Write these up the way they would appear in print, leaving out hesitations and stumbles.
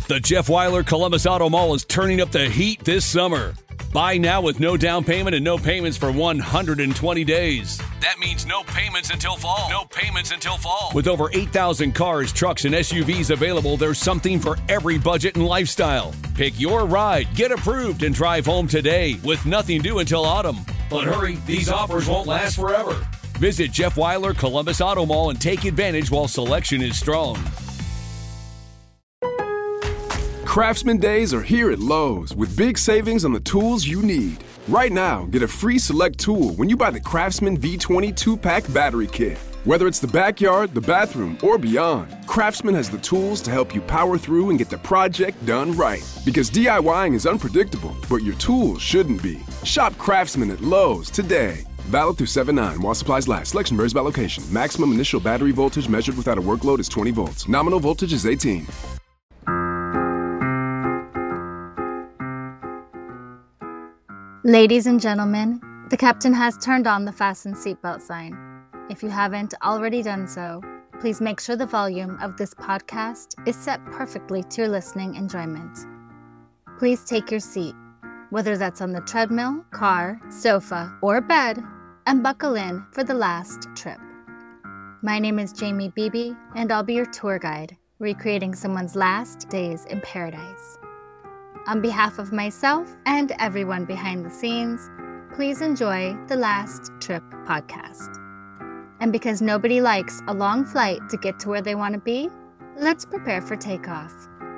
The Jeff Weiler Columbus Auto Mall is turning up the heat this summer. Buy now with no down payment and no payments for 120 days. That means no payments until fall. No payments until fall. With over 8,000 cars, trucks, and SUVs available, there's something for every budget and lifestyle. Pick your ride, get approved, and drive home today with nothing due until autumn. But hurry, these offers won't last forever. Visit Jeff Weiler Columbus Auto Mall and take advantage while selection is strong. Craftsman Days are here at Lowe's with big savings on the tools you need. Right now, get a free select tool when you buy the Craftsman V20 2-pack battery kit. Whether it's the backyard, the bathroom, or beyond, Craftsman has the tools to help you power through and get the project done right. Because DIYing is unpredictable, but your tools shouldn't be. Shop Craftsman at Lowe's today. Valid through 7/9 while supplies last. Selection varies by location. Maximum initial battery voltage measured without a workload is 20 volts. Nominal voltage is 18. Ladies and gentlemen, the captain has turned on the fasten seatbelt sign. If you haven't already done so, please make sure the volume of this podcast is set perfectly to your listening enjoyment. Please take your seat, whether that's on the treadmill, car, sofa, or bed, and buckle in for the last trip. My name is Jamie Beebe, and I'll be your tour guide, recreating someone's last days in paradise. On behalf of myself and everyone behind the scenes, please enjoy the Last Trip podcast. And because nobody likes a long flight to get to where they want to be, let's prepare for takeoff.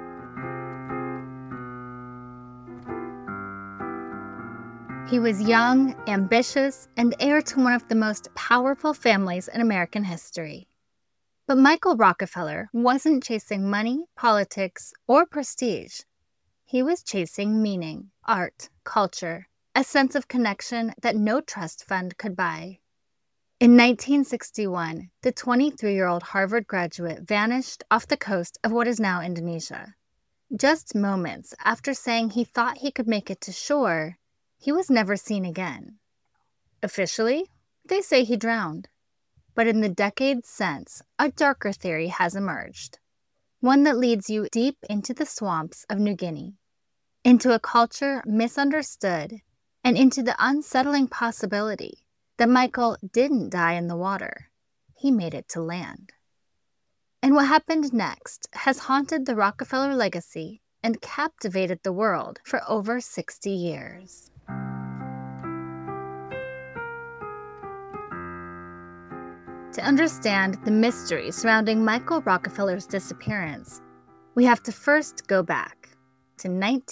He was young, ambitious, and heir to one of the most powerful families in American history. But Michael Rockefeller wasn't chasing money, politics, or prestige. He was chasing meaning, art, culture, a sense of connection that no trust fund could buy. In 1961, the 23-year-old Harvard graduate vanished off the coast of what is now Indonesia. Just moments after saying he thought he could make it to shore, he was never seen again. Officially, they say he drowned. But in the decades since, a darker theory has emerged. One that leads you deep into the swamps of New Guinea, into a culture misunderstood, and into the unsettling possibility that Michael didn't die in the water. He made it to land. And what happened next has haunted the Rockefeller legacy and captivated the world for over 60 years. To understand the mystery surrounding Michael Rockefeller's disappearance, we have to first go back to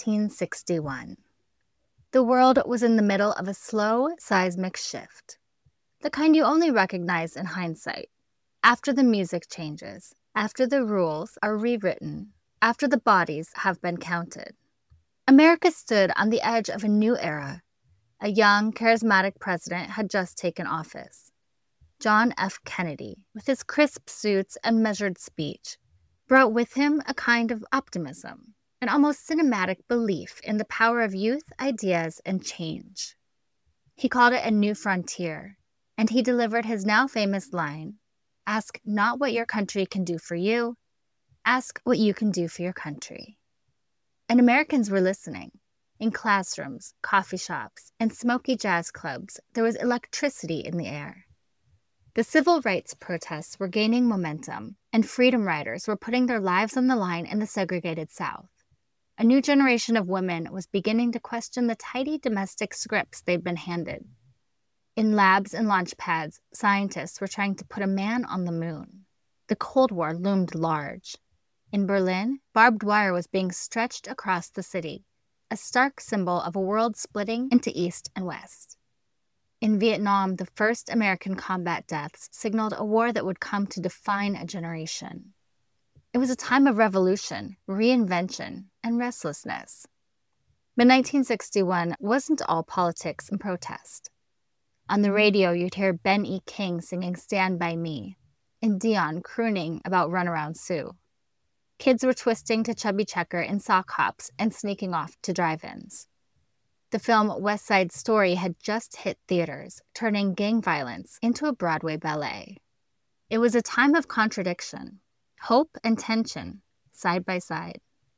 1961. The world was in the middle of a slow seismic shift, the kind you only recognize in hindsight, after the music changes, after the rules are rewritten, after the bodies have been counted. America stood on the edge of a new era. A young, charismatic president had just taken office. John F. Kennedy, with his crisp suits and measured speech, brought with him a kind of optimism, an almost cinematic belief in the power of youth, ideas, and change. He called it a new frontier, and he delivered his now famous line, "Ask not what your country can do for you, ask what you can do for your country." And Americans were listening. In classrooms, coffee shops, and smoky jazz clubs, there was electricity in the air. The civil rights protests were gaining momentum, and freedom riders were putting their lives on the line in the segregated South. A new generation of women was beginning to question the tidy domestic scripts they'd been handed. In labs and launch pads, scientists were trying to put a man on the moon. The Cold War loomed large. In Berlin, barbed wire was being stretched across the city, a stark symbol of a world splitting into East and West. In Vietnam, the first American combat deaths signaled a war that would come to define a generation. It was a time of revolution, reinvention, and restlessness. But 1961 wasn't all politics and protest. On the radio, you'd hear Ben E. King singing "Stand By Me," and Dion crooning about "Runaround Sue." Kids were twisting to Chubby Checker in sock hops and sneaking off to drive-ins. The film West Side Story had just hit theaters, turning gang violence into a Broadway ballet. It was a time of contradiction, hope and tension, side by side.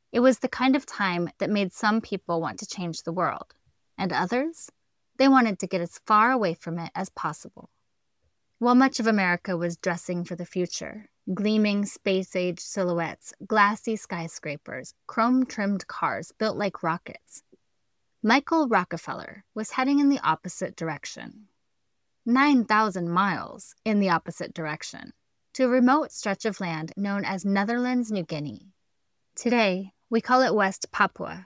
It was the kind of time that made some people want to change the world, and others, they wanted to get as far away from it as possible. While much of America was dressing for the future, gleaming space-age silhouettes, glassy skyscrapers, chrome-trimmed cars built like rockets, Michael Rockefeller was heading in the opposite direction. 9,000 miles in the opposite direction, to a remote stretch of land known as Netherlands New Guinea. Today, we call it West Papua.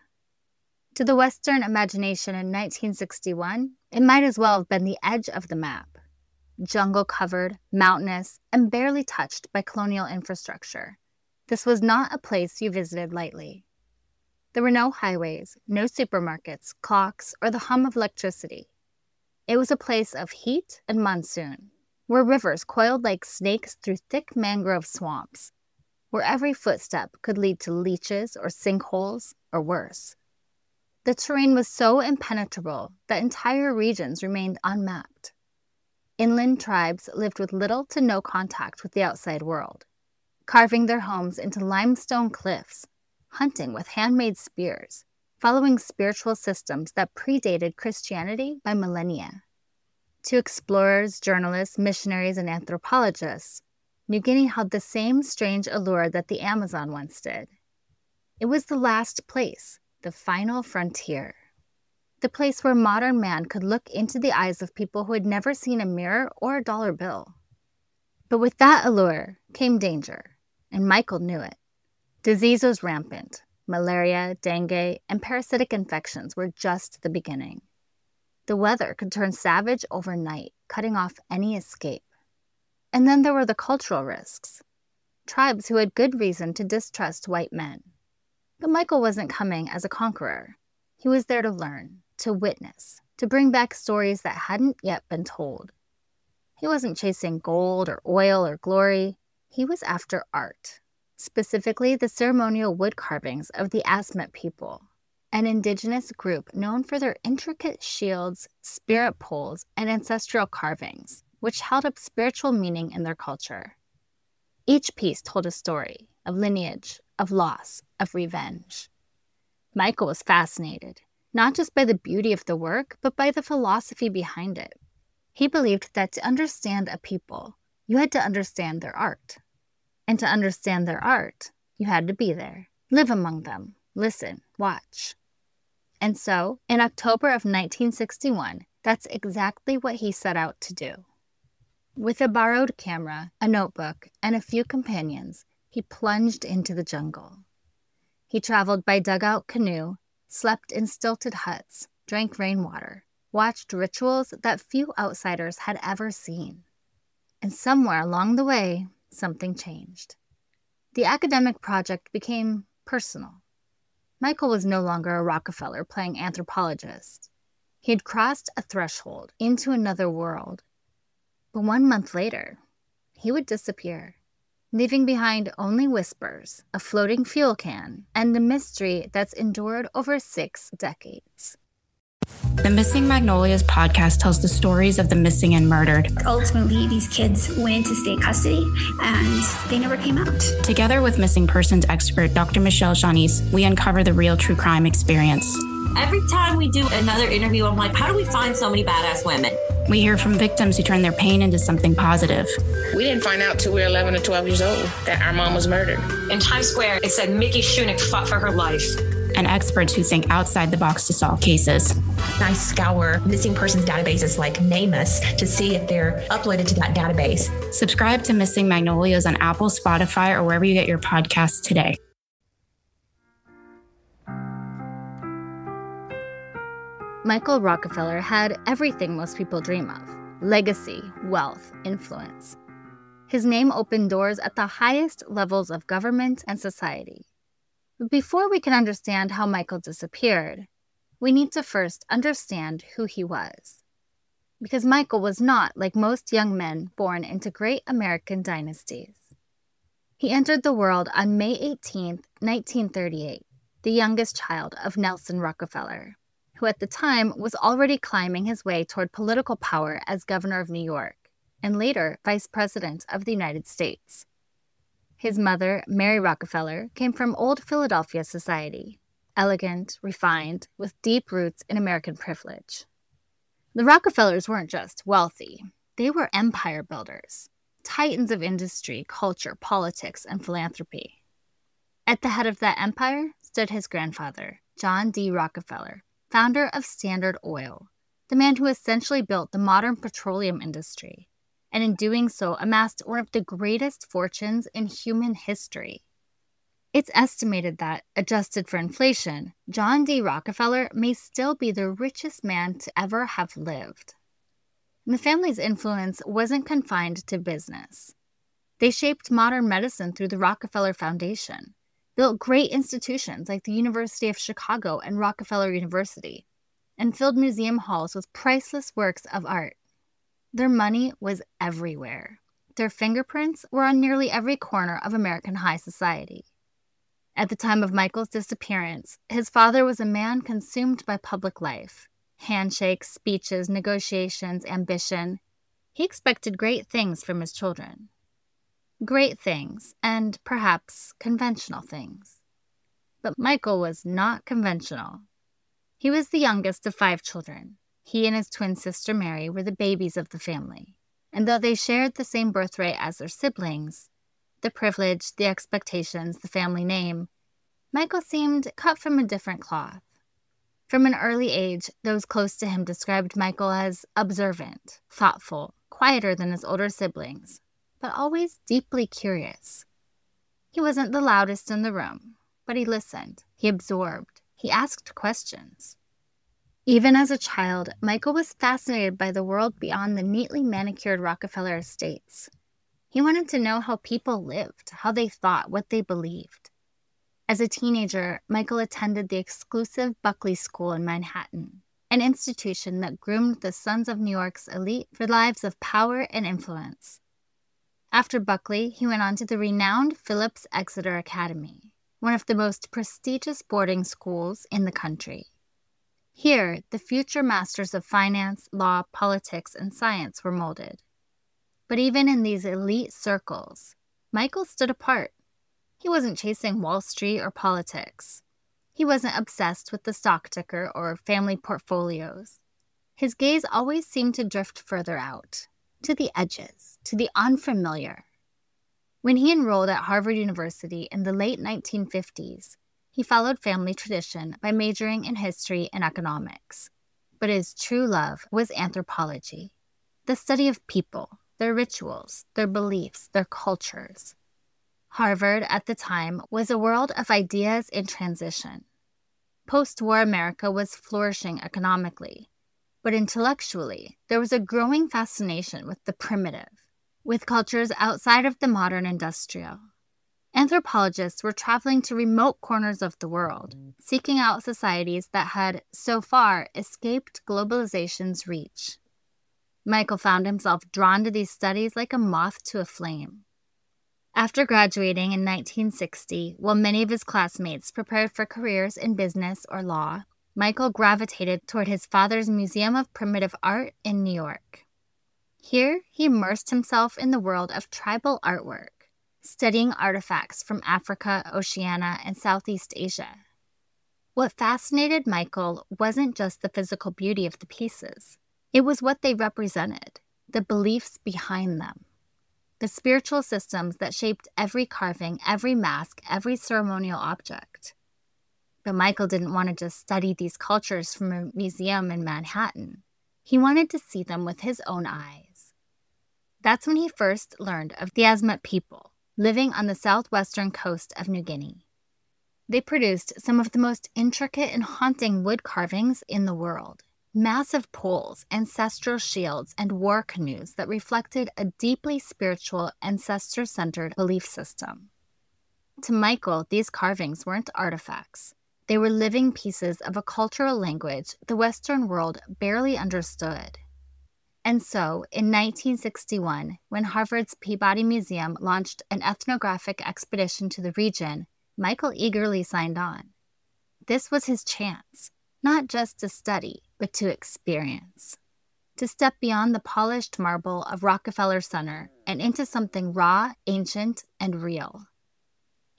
To the Western imagination in 1961, it might as well have been the edge of the map. Jungle-covered, mountainous, and barely touched by colonial infrastructure. This was not a place you visited lightly. There were no highways, no supermarkets, clocks, or the hum of electricity. It was a place of heat and monsoon, where rivers coiled like snakes through thick mangrove swamps, where every footstep could lead to leeches or sinkholes, or worse. The terrain was so impenetrable that entire regions remained unmapped. Inland tribes lived with little to no contact with the outside world, carving their homes into limestone cliffs, hunting with handmade spears, following spiritual systems that predated Christianity by millennia. To explorers, journalists, missionaries, and anthropologists, New Guinea held the same strange allure that the Amazon once did. It was the last place, the final frontier. The place where modern man could look into the eyes of people who had never seen a mirror or a dollar bill. But with that allure came danger, and Michael knew it. Disease was rampant. Malaria, dengue, and parasitic infections were just the beginning. The weather could turn savage overnight, cutting off any escape. And then there were the cultural risks. Tribes who had good reason to distrust white men. But Michael wasn't coming as a conqueror. He was there to learn, to witness, to bring back stories that hadn't yet been told. He wasn't chasing gold or oil or glory. He was after art, specifically the ceremonial wood carvings of the Asmat people, an indigenous group known for their intricate shields, spirit poles, and ancestral carvings, which held up spiritual meaning in their culture. Each piece told a story of lineage, of loss, of revenge. Michael was fascinated, not just by the beauty of the work, but by the philosophy behind it. He believed that to understand a people, you had to understand their art. And to understand their art, you had to be there, live among them, listen, watch. And so, in October of 1961, that's exactly what he set out to do. With a borrowed camera, a notebook, and a few companions, he plunged into the jungle. He traveled by dugout canoe, slept in stilted huts, drank rainwater, watched rituals that few outsiders had ever seen. And somewhere along the way, something changed. The academic project became personal. Michael was no longer a Rockefeller playing anthropologist. He had crossed a threshold into another world. But 1 month later, he would disappear, leaving behind only whispers, a floating fuel can, and a mystery that's endured over 6 decades. The Missing Magnolias podcast tells the stories of the missing and murdered. Ultimately, these kids went into state custody and they never came out. Together with missing persons expert Dr. Michelle Janice, we uncover the real true crime experience. Every time we do another interview, I'm like, how do we find so many badass women? We hear from victims who turn their pain into something positive. We didn't find out till we were 11 or 12 years old that our mom was murdered. In Times Square, it said Mickey Shunick fought for her life. And experts who think outside the box to solve cases. I scour missing persons databases like NamUs to see if they're uploaded to that database. Subscribe to Missing Magnolias on Apple, Spotify, or wherever you get your podcasts today. Michael Rockefeller had everything most people dream of: legacy, wealth, influence. His name opened doors at the highest levels of government and society. But before we can understand how Michael disappeared, we need to first understand who he was. Because Michael was not like most young men born into great American dynasties. He entered the world on May 18, 1938, the youngest child of Nelson Rockefeller, who at the time was already climbing his way toward political power as governor of New York, and later vice president of the United States. His mother, Mary Rockefeller, came from old Philadelphia society, elegant, refined, with deep roots in American privilege. The Rockefellers weren't just wealthy. They were empire builders, titans of industry, culture, politics, and philanthropy. At the head of that empire stood his grandfather, John D. Rockefeller, founder of Standard Oil, the man who essentially built the modern petroleum industry, and in doing so amassed one of the greatest fortunes in human history. It's estimated that, adjusted for inflation, John D. Rockefeller may still be the richest man to ever have lived. And the family's influence wasn't confined to business. They shaped modern medicine through the Rockefeller Foundation, built great institutions like the University of Chicago and Rockefeller University, and filled museum halls with priceless works of art. Their money was everywhere. Their fingerprints were on nearly every corner of American high society. At the time of Michael's disappearance, his father was a man consumed by public life. Handshakes, speeches, negotiations, ambition. He expected great things from his children. Great things, and perhaps conventional things. But Michael was not conventional. He was the youngest of 5 children. He and his twin sister Mary were the babies of the family. And though they shared the same birthright as their siblings, the privilege, the expectations, the family name, Michael seemed cut from a different cloth. From an early age, those close to him described Michael as observant, thoughtful, quieter than his older siblings, but always deeply curious. He wasn't the loudest in the room, but he listened, he absorbed, he asked questions. Even as a child, Michael was fascinated by the world beyond the neatly manicured Rockefeller estates. He wanted to know how people lived, how they thought, what they believed. As a teenager, Michael attended the exclusive Buckley School in Manhattan, an institution that groomed the sons of New York's elite for lives of power and influence. After Buckley, he went on to the renowned Phillips Exeter Academy, one of the most prestigious boarding schools in the country. Here, the future masters of finance, law, politics, and science were molded. But even in these elite circles, Michael stood apart. He wasn't chasing Wall Street or politics. He wasn't obsessed with the stock ticker or family portfolios. His gaze always seemed to drift further out, to the edges, to the unfamiliar. When he enrolled at Harvard University in the late 1950s, he followed family tradition by majoring in history and economics. But his true love was anthropology, the study of people, their rituals, their beliefs, their cultures. Harvard, at the time, was a world of ideas in transition. Post-war America was flourishing economically, but intellectually, there was a growing fascination with the primitive, with cultures outside of the modern industrial. Anthropologists were traveling to remote corners of the world, seeking out societies that had, so far, escaped globalization's reach. Michael found himself drawn to these studies like a moth to a flame. After graduating in 1960, while many of his classmates prepared for careers in business or law, Michael gravitated toward his father's Museum of Primitive Art in New York. Here, he immersed himself in the world of tribal artwork, studying artifacts from Africa, Oceania, and Southeast Asia. What fascinated Michael wasn't just the physical beauty of the pieces. It was what they represented, the beliefs behind them, the spiritual systems that shaped every carving, every mask, every ceremonial object. But Michael didn't want to just study these cultures from a museum in Manhattan. He wanted to see them with his own eyes. That's when he first learned of the Asmat people, living on the southwestern coast of New Guinea. They produced some of the most intricate and haunting wood carvings in the world. Massive poles, ancestral shields, and war canoes that reflected a deeply spiritual, ancestor-centered belief system. To Michael, these carvings weren't artifacts. They were living pieces of a cultural language the Western world barely understood. And so, in 1961, when Harvard's Peabody Museum launched an ethnographic expedition to the region, Michael eagerly signed on. This was his chance, not just to study, but to experience. To step beyond the polished marble of Rockefeller Center and into something raw, ancient, and real.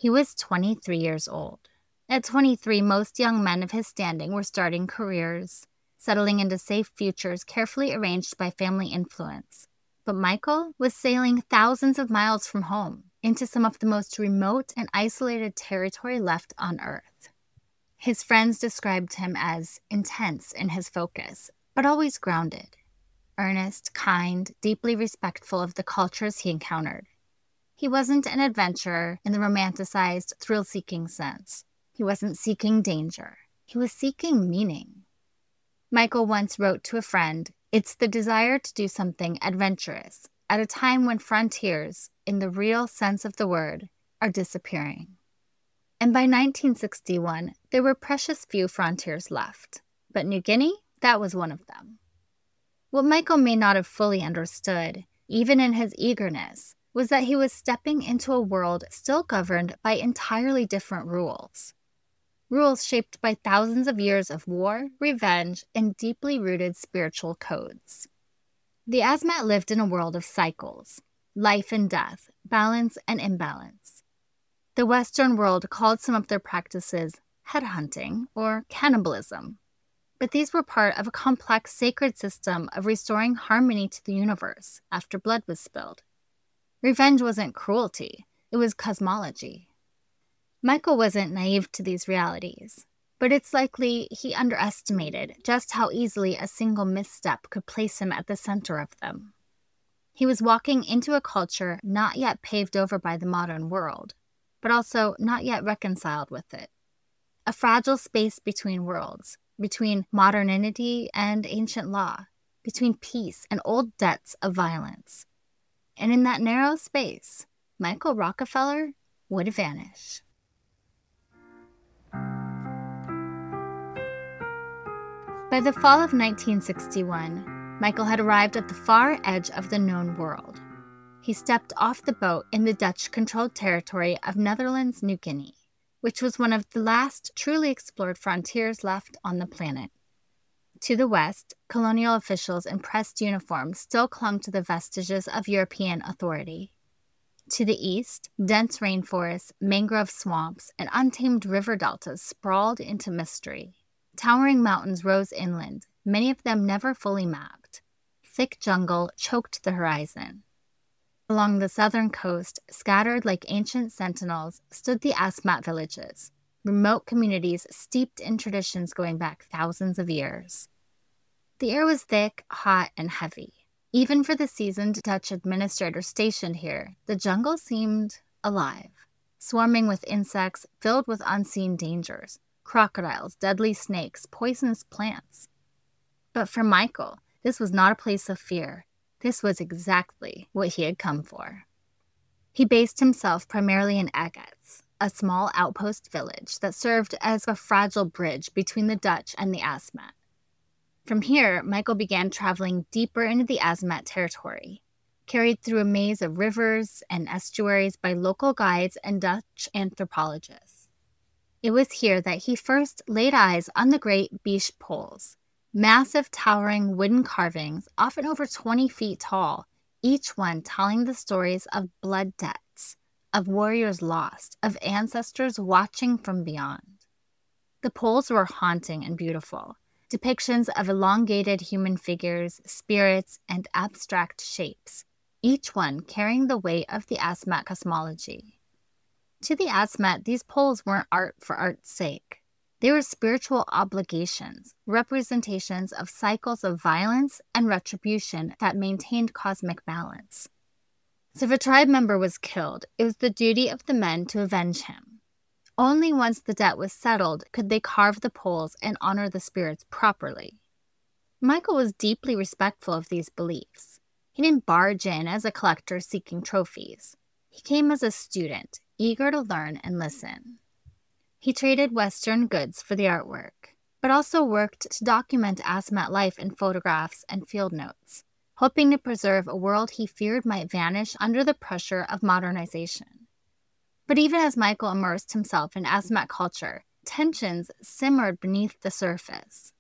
He was 23 years old. At 23, most young men of his standing were starting careers, settling into safe futures carefully arranged by family influence. But Michael was sailing thousands of miles from home into some of the most remote and isolated territory left on Earth. His friends described him as intense in his focus, but always grounded. Earnest, kind, deeply respectful of the cultures he encountered. He wasn't an adventurer in the romanticized, thrill-seeking sense. He wasn't seeking danger. He was seeking meaning. Michael once wrote to a friend, "It's the desire to do something adventurous at a time when frontiers, in the real sense of the word, are disappearing." And by 1961, there were precious few frontiers left. But New Guinea, that was one of them. What Michael may not have fully understood, even in his eagerness, was that he was stepping into a world still governed by entirely different rules. Rules shaped by thousands of years of war, revenge, and deeply rooted spiritual codes. The Asmat lived in a world of cycles, life and death, balance and imbalance. The Western world called some of their practices headhunting or cannibalism, but these were part of a complex sacred system of restoring harmony to the universe after blood was spilled. Revenge wasn't cruelty, it was cosmology. Michael wasn't naive to these realities, but it's likely he underestimated just how easily a single misstep could place him at the center of them. He was walking into a culture not yet paved over by the modern world, but also not yet reconciled with it. A fragile space between worlds, between modernity and ancient law, between peace and old debts of violence. And in that narrow space, Michael Rockefeller would vanish. By the fall of 1961, Michael had arrived at the far edge of the known world. He stepped off the boat in the Dutch-controlled territory of Netherlands, New Guinea, which was one of the last truly explored frontiers left on the planet. To the west, colonial officials in pressed uniforms still clung to the vestiges of European authority. To the east, dense rainforests, mangrove swamps, and untamed river deltas sprawled into mystery. Towering mountains rose inland, many of them never fully mapped. Thick jungle choked the horizon. Along the southern coast, scattered like ancient sentinels, stood the Asmat villages, remote communities steeped in traditions going back thousands of years. The air was thick, hot, and heavy. Even for the seasoned Dutch administrator stationed here, the jungle seemed alive, swarming with insects filled with unseen dangers. Crocodiles, deadly snakes, poisonous plants. But for Michael, this was not a place of fear. This was exactly what he had come for. He based himself primarily in Agats, a small outpost village that served as a fragile bridge between the Dutch and the Asmat. From here, Michael began traveling deeper into the Asmat territory, carried through a maze of rivers and estuaries by local guides and Dutch anthropologists. It was here that he first laid eyes on the great Biche poles, massive towering wooden carvings, often over 20 feet tall, each one telling the stories of blood debts, of warriors lost, of ancestors watching from beyond. The poles were haunting and beautiful, depictions of elongated human figures, spirits, and abstract shapes, each one carrying the weight of the Asmat cosmology. To the Asmat, these poles weren't art for art's sake. They were spiritual obligations, representations of cycles of violence and retribution that maintained cosmic balance. So if a tribe member was killed, it was the duty of the men to avenge him. Only once the debt was settled could they carve the poles and honor the spirits properly. Michael was deeply respectful of these beliefs. He didn't barge in as a collector seeking trophies. He came as a student, eager to learn and listen. He traded Western goods for the artwork, but also worked to document Asmat life in photographs and field notes, hoping to preserve a world he feared might vanish under the pressure of modernization. But even as Michael immersed himself in Asmat culture, tensions simmered beneath the surface.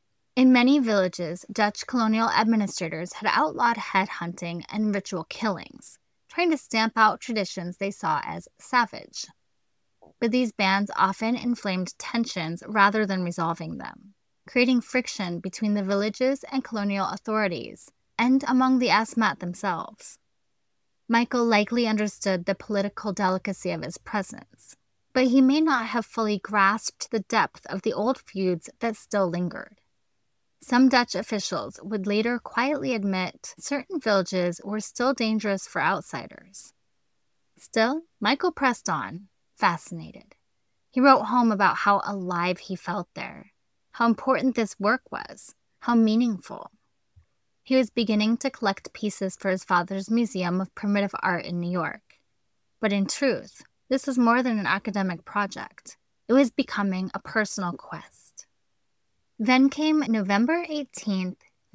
In many villages, Dutch colonial administrators had outlawed headhunting and ritual killings, trying to stamp out traditions they saw as savage. but these bans often inflamed tensions rather than resolving them, creating friction between the villages and colonial authorities, and among the Asmat themselves. Michael likely understood the political delicacy of his presence, but he may not have fully grasped the depth of the old feuds that still lingered. Some Dutch officials would later quietly admit certain villages were still dangerous for outsiders. Still, Michael pressed on, fascinated. He wrote home about how alive he felt there, how important this work was, how meaningful. He was beginning to collect pieces for his father's Museum of Primitive Art in New York. But in truth, this was more than an academic project. It was becoming a personal quest. Then came November 18th,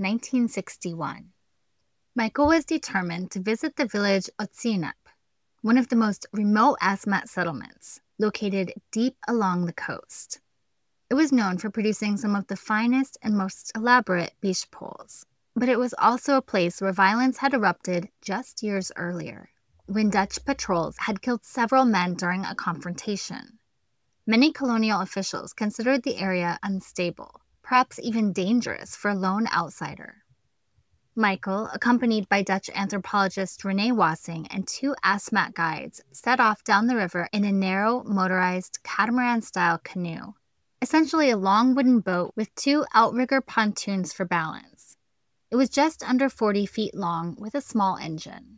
1961. Michael was determined to visit the village Otsinap, one of the most remote Asmat settlements, located deep along the coast. It was known for producing some of the finest and most elaborate beach poles, but it was also a place where violence had erupted just years earlier, when Dutch patrols had killed several men during a confrontation. Many colonial officials considered the area unstable, perhaps even dangerous for a lone outsider. Michael, accompanied by Dutch anthropologist Renee Wassing and 2 Asmat guides, set off down the river in a narrow, motorized, catamaran-style canoe, essentially a long wooden boat with 2 outrigger pontoons for balance. It was just under 40 feet long with a small engine.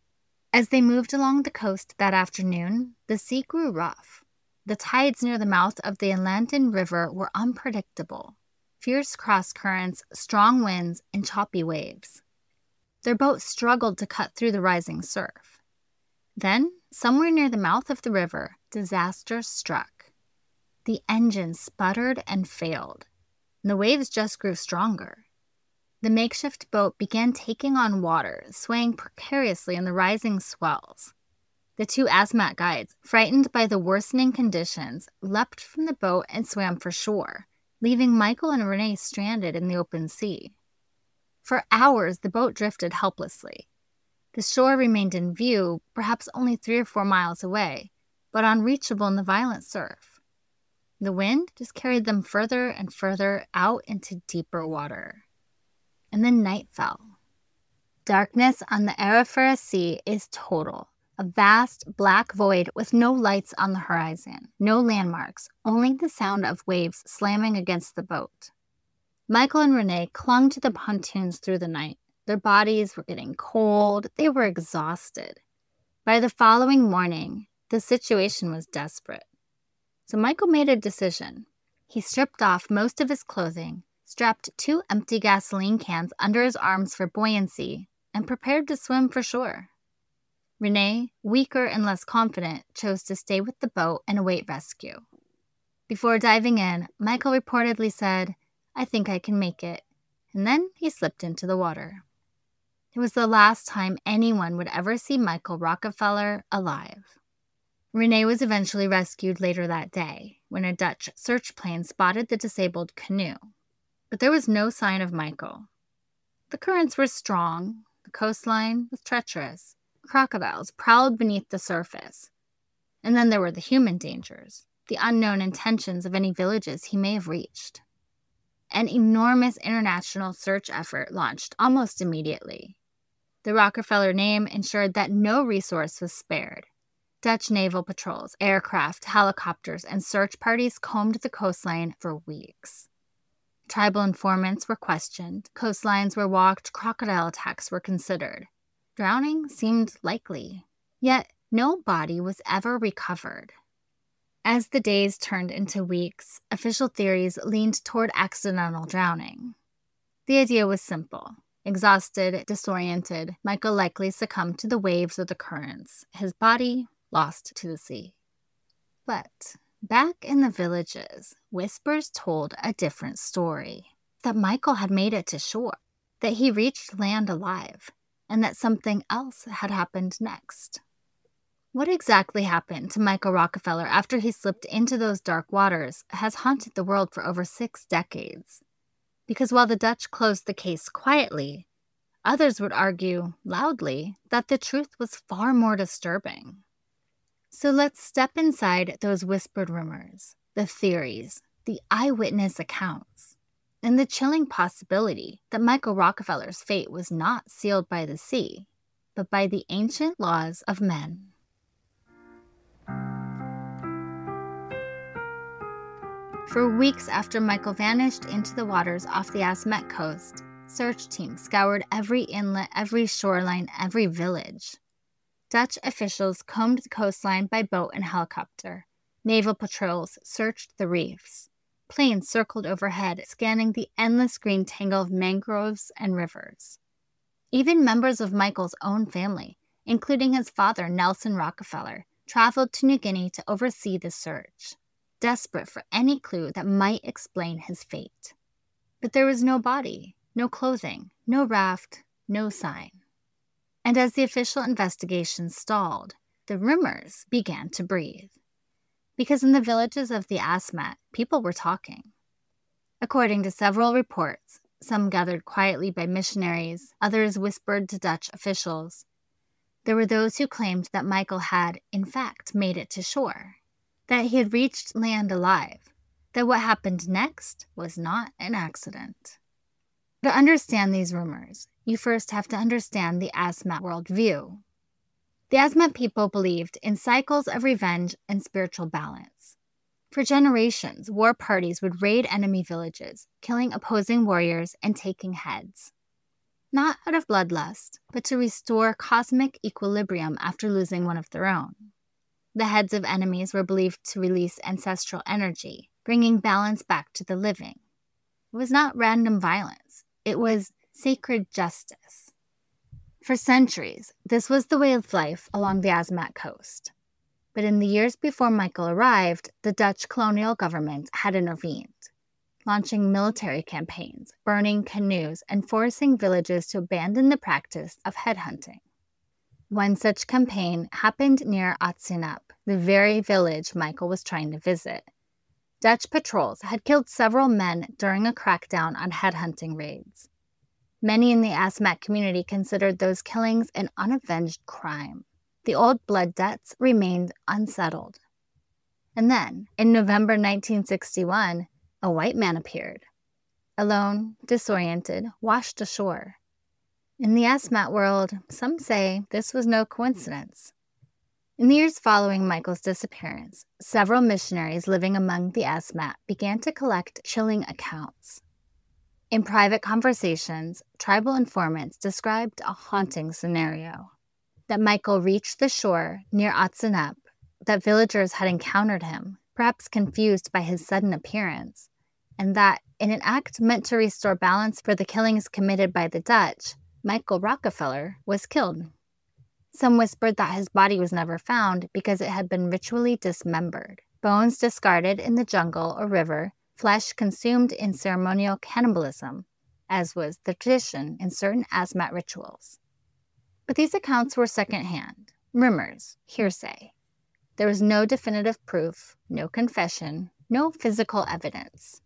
As they moved along the coast that afternoon, the sea grew rough. The tides near the mouth of the Atlantic River were unpredictable. Fierce cross-currents, strong winds, and choppy waves. Their boat struggled to cut through the rising surf. Then, somewhere near the mouth of the river, disaster struck. The engine sputtered and failed. The waves just grew stronger. The makeshift boat began taking on water, swaying precariously in the rising swells. The 2 Asmat guides, frightened by the worsening conditions, leapt from the boat and swam for shore, leaving Michael and Renee stranded in the open sea. For hours, the boat drifted helplessly. The shore remained in view, perhaps only 3 or 4 miles away, but unreachable in the violent surf. The wind just carried them further and further out into deeper water. And then night fell. Darkness on the Arafura Sea is total. A vast black void with no lights on the horizon, no landmarks, only the sound of waves slamming against the boat. Michael and Renee clung to the pontoons through the night. Their bodies were getting cold. They were exhausted. By the following morning, the situation was desperate. So Michael made a decision. He stripped off most of his clothing, strapped 2 empty gasoline cans under his arms for buoyancy, and prepared to swim for shore. Renee, weaker and less confident, chose to stay with the boat and await rescue. Before diving in, Michael reportedly said, "I think I can make it," and then he slipped into the water. It was the last time anyone would ever see Michael Rockefeller alive. Renee was eventually rescued later that day, when a Dutch search plane spotted the disabled canoe. But there was no sign of Michael. The currents were strong, the coastline was treacherous. Crocodiles prowled beneath the surface. And then there were the human dangers, the unknown intentions of any villages he may have reached. An enormous international search effort launched almost immediately. The Rockefeller name ensured that no resource was spared. Dutch naval patrols, aircraft, helicopters, and search parties combed the coastline for weeks. Tribal informants were questioned, coastlines were walked, crocodile attacks were considered. Drowning seemed likely, yet no body was ever recovered. As the days turned into weeks, official theories leaned toward accidental drowning. The idea was simple. Exhausted, disoriented, Michael likely succumbed to the waves or the currents, his body lost to the sea. But back in the villages, whispers told a different story. That Michael had made it to shore, that he reached land alive, and that something else had happened next. What exactly happened to Michael Rockefeller after he slipped into those dark waters has haunted the world for over 6 decades. Because while the Dutch closed the case quietly, others would argue, loudly, that the truth was far more disturbing. So let's step inside those whispered rumors, the theories, the eyewitness accounts, and the chilling possibility that Michael Rockefeller's fate was not sealed by the sea, but by the ancient laws of men. For weeks after Michael vanished into the waters off the Asmat coast, search teams scoured every inlet, every shoreline, every village. Dutch officials combed the coastline by boat and helicopter. Naval patrols searched the reefs. Planes circled overhead, scanning the endless green tangle of mangroves and rivers. Even members of Michael's own family, including his father, Nelson Rockefeller, traveled to New Guinea to oversee the search, desperate for any clue that might explain his fate. But there was no body, no clothing, no raft, no sign. And as the official investigation stalled, the rumors began to breathe. Because in the villages of the Asmat, people were talking. According to several reports, some gathered quietly by missionaries, others whispered to Dutch officials, there were those who claimed that Michael had, in fact, made it to shore, that he had reached land alive, that what happened next was not an accident. To understand these rumors, you first have to understand the Asmat worldview. The Asmat people believed in cycles of revenge and spiritual balance. For generations, war parties would raid enemy villages, killing opposing warriors and taking heads. Not out of bloodlust, but to restore cosmic equilibrium after losing one of their own. The heads of enemies were believed to release ancestral energy, bringing balance back to the living. It was not random violence. It was sacred justice. For centuries, this was the way of life along the Asmat coast. But in the years before Michael arrived, the Dutch colonial government had intervened, launching military campaigns, burning canoes, and forcing villages to abandon the practice of headhunting. One such campaign happened near Atsinap, the very village Michael was trying to visit. Dutch patrols had killed several men during a crackdown on headhunting raids. Many in the Asmat community considered those killings an unavenged crime. The old blood debts remained unsettled. And then, in November 1961, a white man appeared. Alone, disoriented, washed ashore. In the Asmat world, some say this was no coincidence. In the years following Michael's disappearance, several missionaries living among the Asmat began to collect chilling accounts. In private conversations, tribal informants described a haunting scenario. That Michael reached the shore near Atsinap, that villagers had encountered him, perhaps confused by his sudden appearance, and that, in an act meant to restore balance for the killings committed by the Dutch, Michael Rockefeller was killed. Some whispered that his body was never found because it had been ritually dismembered, bones discarded in the jungle or river, flesh consumed in ceremonial cannibalism, as was the tradition in certain Asmat rituals. But these accounts were secondhand, rumors, hearsay. There was no definitive proof, no confession, no physical evidence.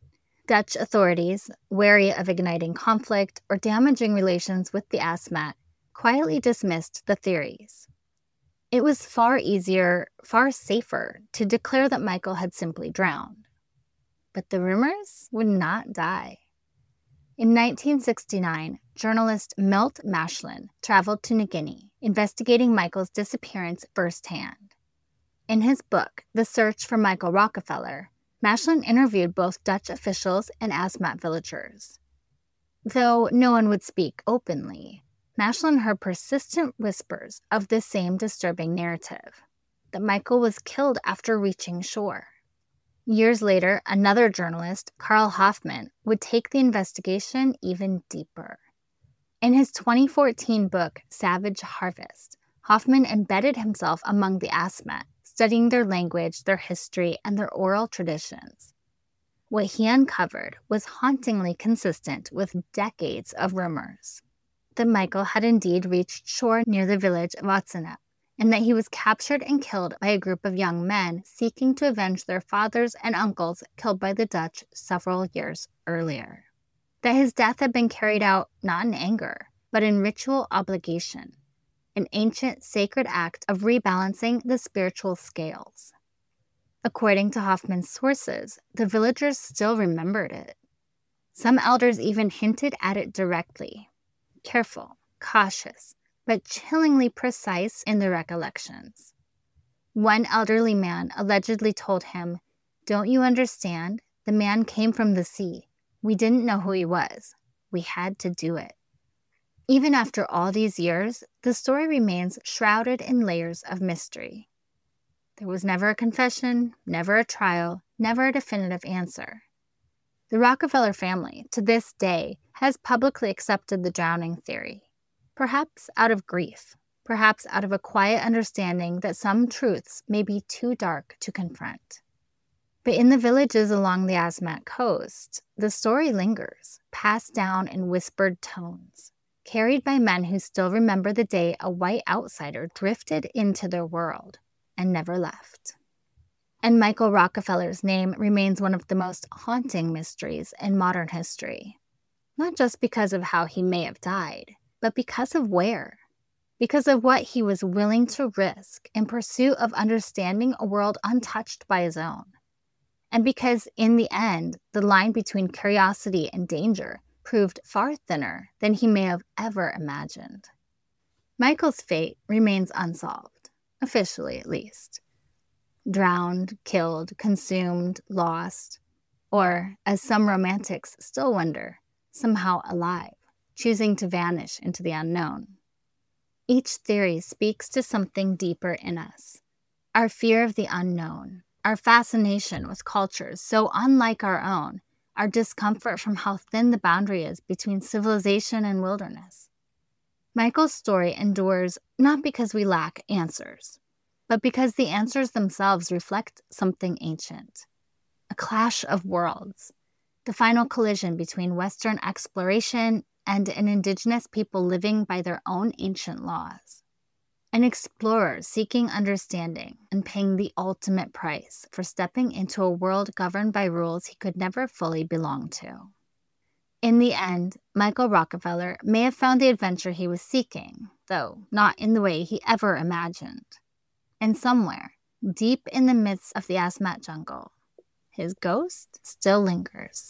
Dutch authorities, wary of igniting conflict or damaging relations with the Asmat, quietly dismissed the theories. It was far easier, far safer, to declare that Michael had simply drowned. But the rumors would not die. In 1969, journalist Milt Maschlin traveled to New Guinea, investigating Michael's disappearance firsthand. In his book, The Search for Michael Rockefeller, Maschlin interviewed both Dutch officials and Asmat villagers. Though no one would speak openly, Maschlin heard persistent whispers of the same disturbing narrative, that Michael was killed after reaching shore. Years later, another journalist, Carl Hoffman, would take the investigation even deeper. In his 2014 book, Savage Harvest, Hoffman embedded himself among the Asmat, studying their language, their history, and their oral traditions. What he uncovered was hauntingly consistent with decades of rumors, that Michael had indeed reached shore near the village of Atsinap, and that he was captured and killed by a group of young men seeking to avenge their fathers and uncles killed by the Dutch several years earlier. That his death had been carried out not in anger, but in ritual obligation, an ancient sacred act of rebalancing the spiritual scales. According to Hoffman's sources, the villagers still remembered it. Some elders even hinted at it directly. Careful, cautious, but chillingly precise in their recollections. One elderly man allegedly told him, "Don't you understand? The man came from the sea. We didn't know who he was. We had to do it." Even after all these years, the story remains shrouded in layers of mystery. There was never a confession, never a trial, never a definitive answer. The Rockefeller family, to this day, has publicly accepted the drowning theory, perhaps out of grief, perhaps out of a quiet understanding that some truths may be too dark to confront. But in the villages along the Asmat coast, the story lingers, passed down in whispered tones, carried by men who still remember the day a white outsider drifted into their world and never left. And Michael Rockefeller's name remains one of the most haunting mysteries in modern history, not just because of how he may have died, but because of where. Because of what he was willing to risk in pursuit of understanding a world untouched by his own. And because, in the end, the line between curiosity and danger proved far thinner than he may have ever imagined. Michael's fate remains unsolved, officially at least. Drowned, killed, consumed, lost, or, as some romantics still wonder, somehow alive, choosing to vanish into the unknown. Each theory speaks to something deeper in us, our fear of the unknown, our fascination with cultures so unlike our own, our discomfort from how thin the boundary is between civilization and wilderness. Michael's story endures not because we lack answers, but because the answers themselves reflect something ancient. A clash of worlds, the final collision between Western exploration and an indigenous people living by their own ancient laws. An explorer seeking understanding and paying the ultimate price for stepping into a world governed by rules he could never fully belong to. In the end, Michael Rockefeller may have found the adventure he was seeking, though not in the way he ever imagined. And somewhere, deep in the midst of the Asmat jungle, his ghost still lingers.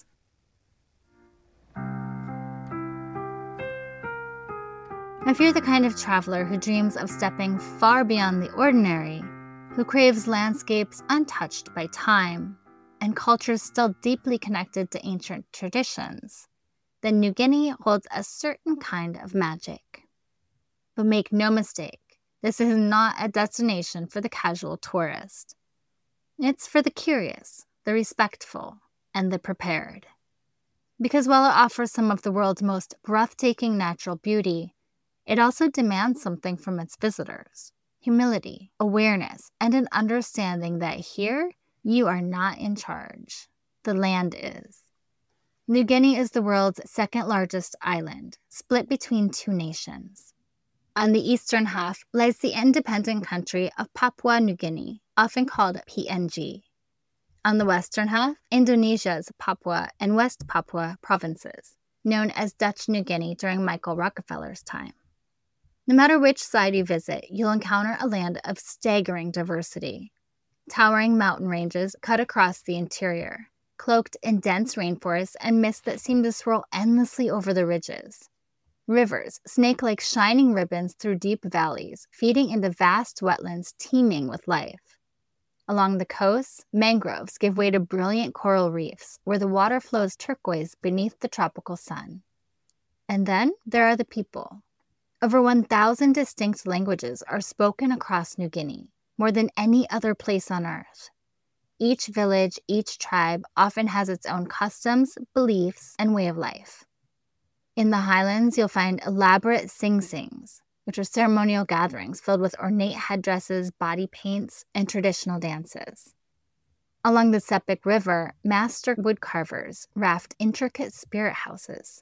If you're the kind of traveler who dreams of stepping far beyond the ordinary, who craves landscapes untouched by time, and cultures still deeply connected to ancient traditions, then New Guinea holds a certain kind of magic. But make no mistake, this is not a destination for the casual tourist. It's for the curious, the respectful, and the prepared. Because while it offers some of the world's most breathtaking natural beauty, it also demands something from its visitors: humility, awareness, and an understanding that here, you are not in charge. The land is. New Guinea is the world's second largest island, split between two nations. On the eastern half lies the independent country of Papua New Guinea, often called PNG. On the western half, Indonesia's Papua and West Papua provinces, known as Dutch New Guinea during Michael Rockefeller's time. No matter which side you visit, you'll encounter a land of staggering diversity. Towering mountain ranges cut across the interior, cloaked in dense rainforests and mist that seem to swirl endlessly over the ridges. Rivers snake like shining ribbons through deep valleys, feeding into vast wetlands teeming with life. Along the coasts, mangroves give way to brilliant coral reefs, where the water flows turquoise beneath the tropical sun. And then there are the people. Over 1,000 distinct languages are spoken across New Guinea, more than any other place on Earth. Each village, each tribe often has its own customs, beliefs, and way of life. In the highlands, you'll find elaborate sing-sings, which are ceremonial gatherings filled with ornate headdresses, body paints, and traditional dances. Along the Sepik River, master woodcarvers raft intricate spirit houses.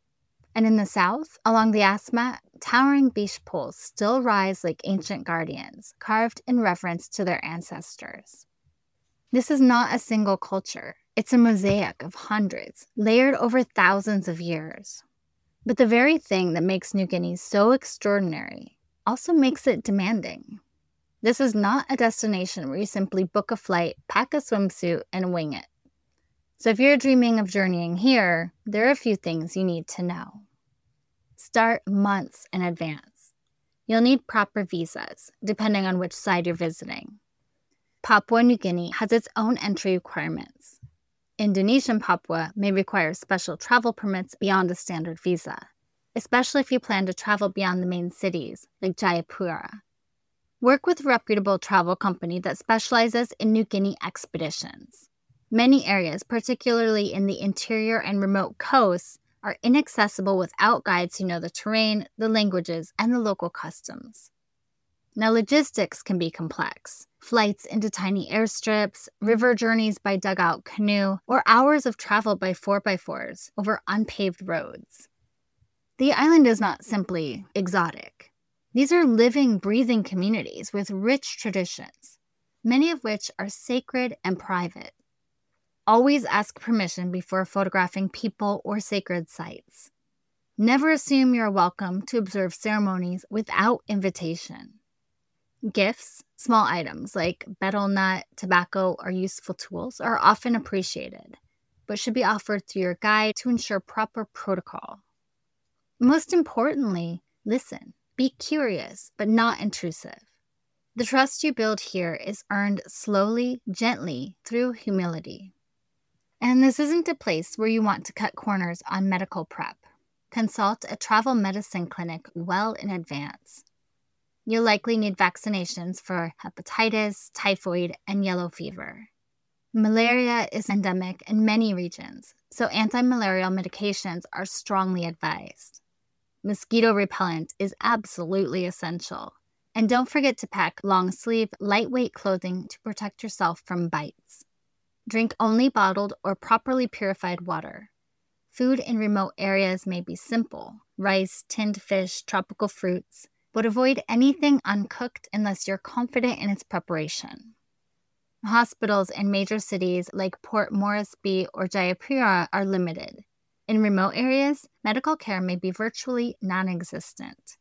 And in the south, along the Asmat, towering beach poles still rise like ancient guardians, carved in reverence to their ancestors. This is not a single culture. It's a mosaic of hundreds, layered over thousands of years. But the very thing that makes New Guinea so extraordinary also makes it demanding. This is not a destination where you simply book a flight, pack a swimsuit, and wing it. So if you're dreaming of journeying here, there are a few things you need to know. Start months in advance. You'll need proper visas, depending on which side you're visiting. Papua New Guinea has its own entry requirements. Indonesian Papua may require special travel permits beyond a standard visa, especially if you plan to travel beyond the main cities, like Jayapura. Work with a reputable travel company that specializes in New Guinea expeditions. Many areas, particularly in the interior and remote coasts, are inaccessible without guides who know the terrain, the languages, and the local customs. Now, logistics can be complex. Flights into tiny airstrips, river journeys by dugout canoe, or hours of travel by 4x4s over unpaved roads. The island is not simply exotic. These are living, breathing communities with rich traditions, many of which are sacred and private. Always ask permission before photographing people or sacred sites. Never assume you're welcome to observe ceremonies without invitation. Gifts, small items like betel nut, tobacco, or useful tools are often appreciated, but should be offered through your guide to ensure proper protocol. Most importantly, listen. Be curious, but not intrusive. The trust you build here is earned slowly, gently, through humility. And this isn't a place where you want to cut corners on medical prep. Consult a travel medicine clinic well in advance. You'll likely need vaccinations for hepatitis, typhoid, and yellow fever. Malaria is endemic in many regions, so anti-malarial medications are strongly advised. Mosquito repellent is absolutely essential. And don't forget to pack long-sleeve, lightweight clothing to protect yourself from bites. Drink only bottled or properly purified water. Food in remote areas may be simple: rice, tinned fish, tropical fruits, but avoid anything uncooked unless you're confident in its preparation. Hospitals in major cities like Port Moresby or Jayapura are limited. In remote areas, medical care may be virtually non-existent.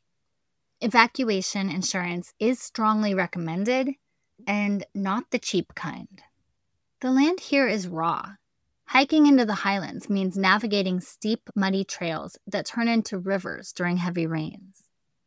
Evacuation insurance is strongly recommended, and not the cheap kind. The land here is raw. Hiking into the highlands means navigating steep, muddy trails that turn into rivers during heavy rains.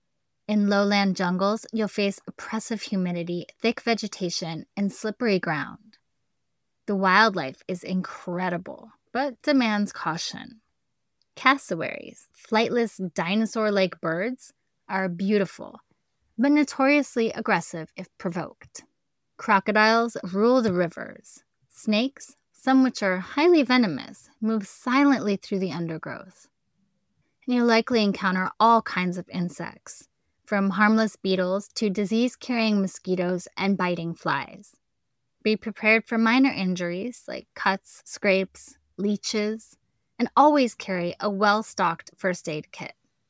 In lowland jungles, you'll face oppressive humidity, thick vegetation, and slippery ground. The wildlife is incredible, but demands caution. Cassowaries, flightless dinosaur-like birds, are beautiful, but notoriously aggressive if provoked. Crocodiles rule the rivers. Snakes, some which are highly venomous, move silently through the undergrowth. And you'll likely encounter all kinds of insects, from harmless beetles to disease-carrying mosquitoes and biting flies. Be prepared for minor injuries like cuts, scrapes, leeches, and always carry a well-stocked first aid kit.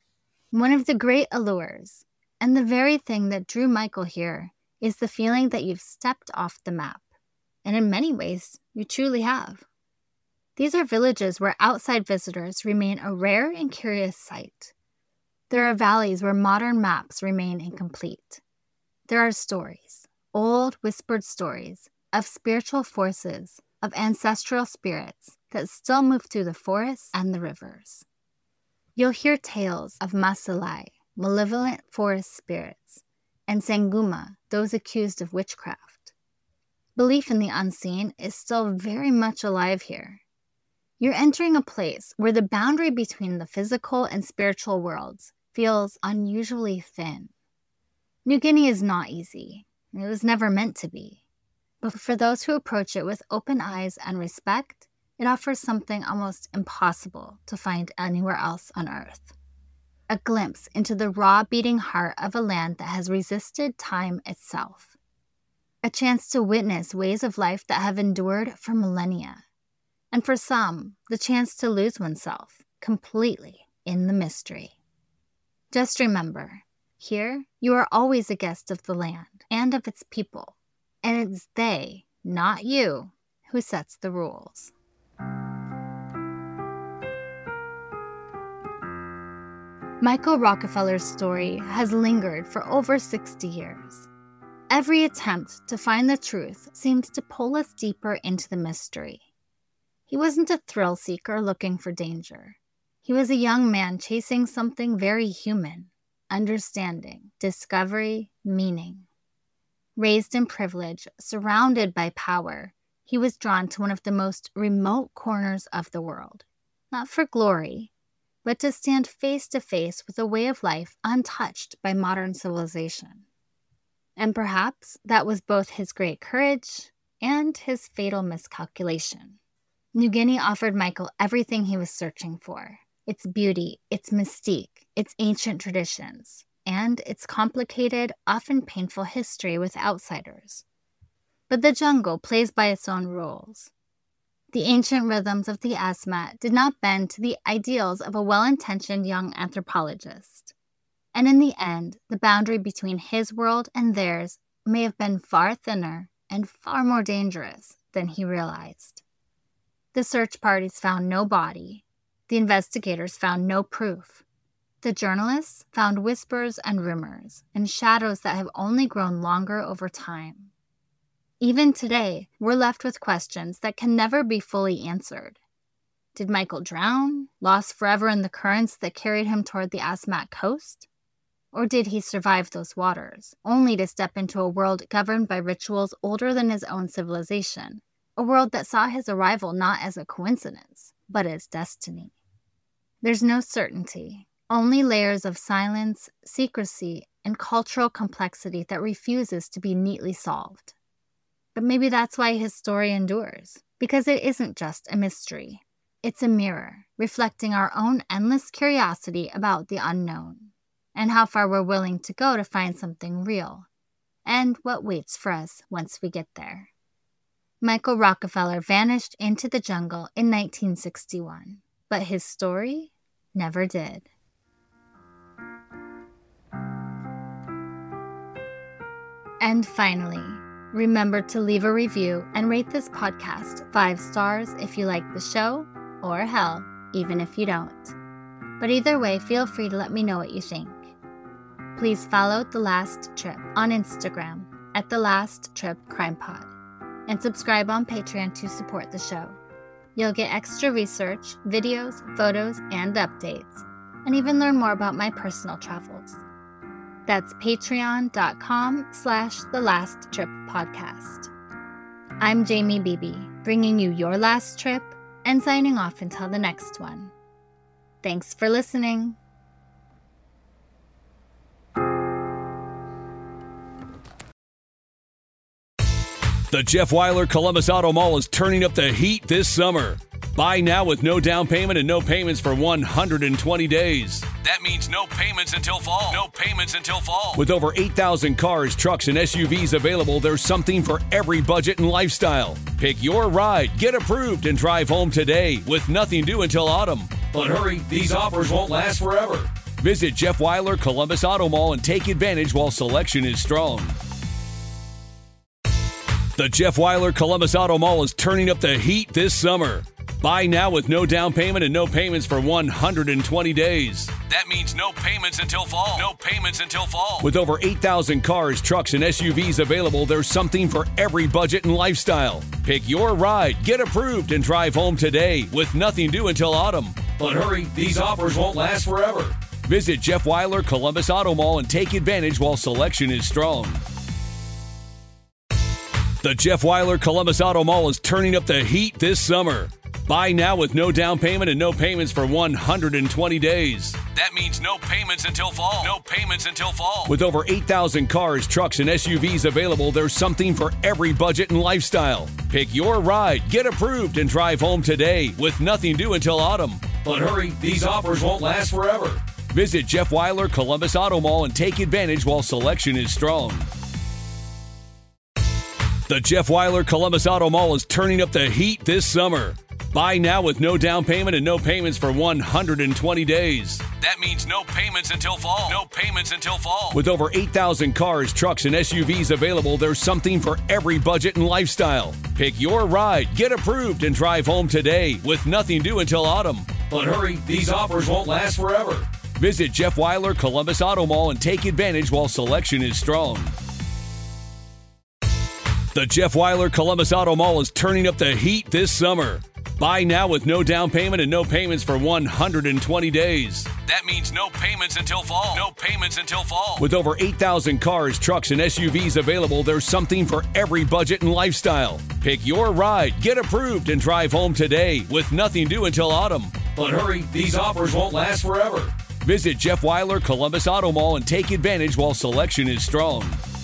One of the great allures, and the very thing that drew Michael here, is the feeling that you've stepped off the map. And in many ways, you truly have. These are villages where outside visitors remain a rare and curious sight. There are valleys where modern maps remain incomplete. There are stories, old whispered stories, of spiritual forces, of ancestral spirits that still move through the forests and the rivers. You'll hear tales of Masalai, malevolent forest spirits, and Sanguma, those accused of witchcraft. Belief in the unseen is still very much alive here. You're entering a place where the boundary between the physical and spiritual worlds feels unusually thin. New Guinea is not easy. It was never meant to be. But for those who approach it with open eyes and respect, it offers something almost impossible to find anywhere else on Earth. A glimpse into the raw beating heart of a land that has resisted time itself. A chance to witness ways of life that have endured for millennia. And for some, the chance to lose oneself completely in the mystery. Just remember, here you are always a guest of the land and of its people. And it's they, not you, who sets the rules. Michael Rockefeller's story has lingered for over 60 years. Every attempt to find the truth seems to pull us deeper into the mystery. He wasn't a thrill seeker looking for danger. He was a young man chasing something very human: understanding, discovery, meaning. Raised in privilege, surrounded by power, he was drawn to one of the most remote corners of the world, not for glory, but to stand face to face with a way of life untouched by modern civilization. And perhaps that was both his great courage and his fatal miscalculation. New Guinea offered Michael everything he was searching for: its beauty, its mystique, its ancient traditions, and its complicated, often painful history with outsiders. But the jungle plays by its own rules. The ancient rhythms of the Asmat did not bend to the ideals of a well-intentioned young anthropologist. And in the end, the boundary between his world and theirs may have been far thinner and far more dangerous than he realized. The search parties found no body. The investigators found no proof. The journalists found whispers and rumors and shadows that have only grown longer over time. Even today, we're left with questions that can never be fully answered. Did Michael drown, lost forever in the currents that carried him toward the Asmat coast? Or did he survive those waters, only to step into a world governed by rituals older than his own civilization, a world that saw his arrival not as a coincidence, but as destiny? There's no certainty, only layers of silence, secrecy, and cultural complexity that refuses to be neatly solved. But maybe that's why his story endures, because it isn't just a mystery. It's a mirror, reflecting our own endless curiosity about the unknown, and how far we're willing to go to find something real, and what waits for us once we get there. Michael Rockefeller vanished into the jungle in 1961, but his story never did. And finally, remember to leave a review and rate this podcast 5 stars if you like the show, or hell, even if you don't. But either way, feel free to let me know what you think. Please follow The Last Trip on Instagram at The Last Trip Crime Pod, and subscribe on Patreon to support the show. You'll get extra research, videos, photos, and updates, and even learn more about my personal travels. That's patreon.com/The Last Trip Podcast. I'm Jamie Beebe, bringing you your last trip and signing off until the next one. Thanks for listening. The Jeff Weiler Columbus Auto Mall is turning up the heat this summer. Buy now with no down payment and no payments for 120 days. That means no payments until fall. No payments until fall. With over 8,000 cars, trucks, and SUVs available, there's something for every budget and lifestyle. Pick your ride, get approved, and drive home today with nothing due until autumn. But hurry, these offers won't last forever. Visit Jeff Weiler Columbus Auto Mall and take advantage while selection is strong. The Jeff Weiler Columbus Auto Mall is turning up the heat this summer. Buy now with no down payment and no payments for 120 days. That means no payments until fall. No payments until fall. With over 8,000 cars, trucks, and SUVs available, there's something for every budget and lifestyle. Pick your ride, get approved, and drive home today with nothing due until autumn. But hurry, these offers won't last forever. Visit Jeff Weiler Columbus Auto Mall and take advantage while selection is strong. The Jeff Weiler Columbus Auto Mall is turning up the heat this summer. Buy now with no down payment and no payments for 120 days. That means no payments until fall. No payments until fall. With over 8,000 cars, trucks, and SUVs available, there's something for every budget and lifestyle. Pick your ride, get approved, and drive home today with nothing due until autumn. But hurry, these offers won't last forever. Visit Jeff Weiler Columbus Auto Mall and take advantage while selection is strong. The Jeff Weiler Columbus Auto Mall is turning up the heat this summer. Buy now with no down payment and no payments for 120 days. That means no payments until fall. No payments until fall. With over 8,000 cars, trucks, and SUVs available, there's something for every budget and lifestyle. Pick your ride, get approved, and drive home today with nothing due until autumn. But hurry, these offers won't last forever. Visit Jeff Weiler Columbus Auto Mall and take advantage while selection is strong. The Jeff Weiler Columbus Auto Mall is turning up the heat this summer. Buy now with no down payment and no payments for 120 days. That means no payments until fall. No payments until fall. With over 8,000 cars, trucks, and SUVs available, there's something for every budget and lifestyle. Pick your ride, get approved, and drive home today with nothing due until autumn. But hurry, these offers won't last forever. Visit Jeff Weiler Columbus Auto Mall and take advantage while selection is strong.